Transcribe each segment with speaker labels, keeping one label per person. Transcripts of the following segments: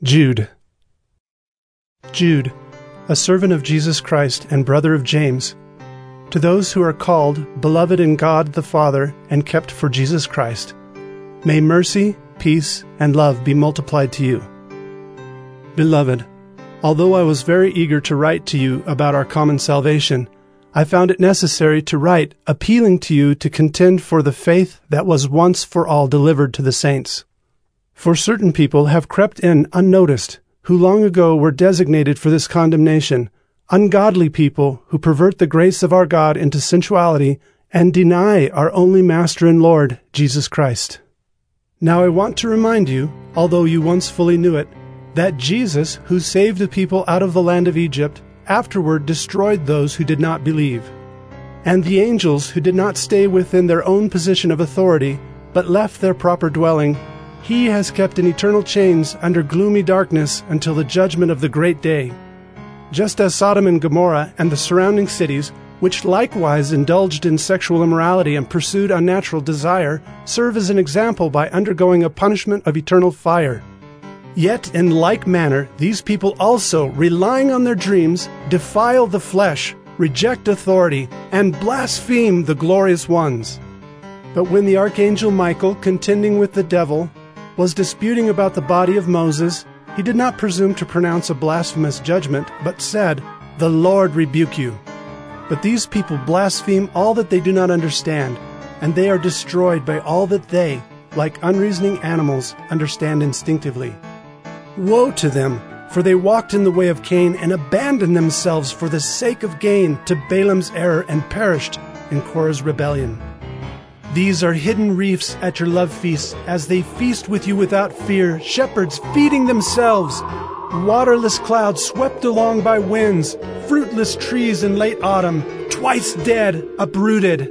Speaker 1: Jude, a servant of Jesus Christ and brother of James, to those who are called, beloved in God the Father, and kept for Jesus Christ, may mercy, peace, and love be multiplied to you. Beloved, although I was very eager to write to you about our common salvation, I found it necessary to write appealing to you to contend for the faith that was once for all delivered to the saints. For certain people have crept in unnoticed, who long ago were designated for this condemnation, ungodly people who pervert the grace of our God into sensuality and deny our only Master and Lord, Jesus Christ. Now I want to remind you, although you once fully knew it, that Jesus, who saved the people out of the land of Egypt, afterward destroyed those who did not believe. And the angels who did not stay within their own position of authority, but left their proper dwelling, He has kept in eternal chains under gloomy darkness until the judgment of the great day. Just as Sodom and Gomorrah and the surrounding cities, which likewise indulged in sexual immorality and pursued unnatural desire, serve as an example by undergoing a punishment of eternal fire. Yet in like manner, these people also, relying on their dreams, defile the flesh, reject authority, and blaspheme the glorious ones. But when the archangel Michael, contending with the devil, was disputing about the body of Moses, he did not presume to pronounce a blasphemous judgment, but said, "The Lord rebuke you." But these people blaspheme all that they do not understand, and they are destroyed by all that they, like unreasoning animals, understand instinctively. Woe to them, for they walked in the way of Cain and abandoned themselves for the sake of gain to Balaam's error and perished in Korah's rebellion. These are hidden reefs at your love feasts, as they feast with you without fear, shepherds feeding themselves, waterless clouds swept along by winds, fruitless trees in late autumn, twice dead, uprooted,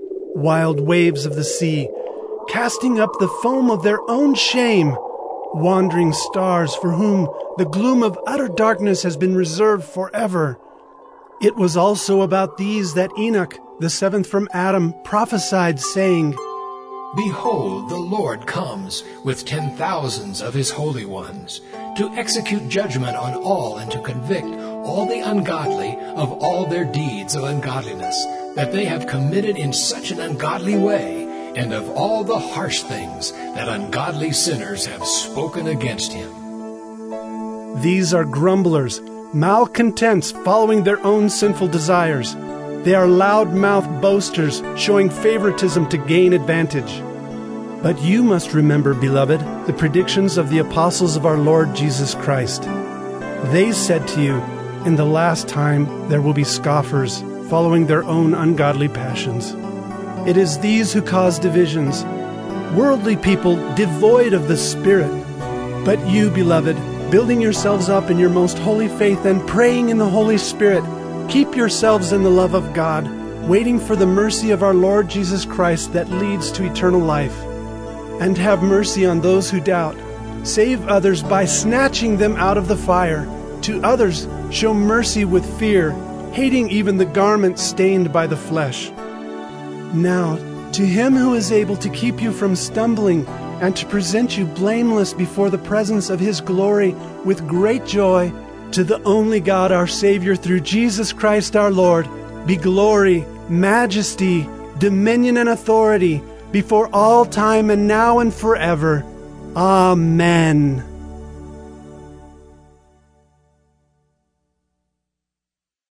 Speaker 1: wild waves of the sea, casting up the foam of their own shame, wandering stars for whom the gloom of utter darkness has been reserved forever. It was also about these that Enoch, the seventh from Adam, prophesied, saying,
Speaker 2: "Behold, the Lord comes with 10,000s of his holy ones, to execute judgment on all and to convict all the ungodly of all their deeds of ungodliness, that they have committed in such an ungodly way, and of all the harsh things that ungodly sinners have spoken against him."
Speaker 1: These are grumblers, malcontents, following their own sinful desires. They are loud-mouthed boasters, showing favoritism to gain advantage. But you must remember, beloved, the predictions of the apostles of our Lord Jesus Christ. They said to you, "In the last time there will be scoffers, following their own ungodly passions." It is these who cause divisions, worldly people devoid of the Spirit. But you, beloved, building yourselves up in your most holy faith and praying in the Holy Spirit, keep yourselves in the love of God, waiting for the mercy of our Lord Jesus Christ that leads to eternal life. And have mercy on those who doubt. Save others by snatching them out of the fire. To others show mercy with fear, hating even the garment stained by the flesh. Now, to him who is able to keep you from stumbling and to present you blameless before the presence of his glory with great joy, to the only God our Savior through Jesus Christ our Lord, be glory, majesty, dominion, and authority before all time and now and forever. Amen.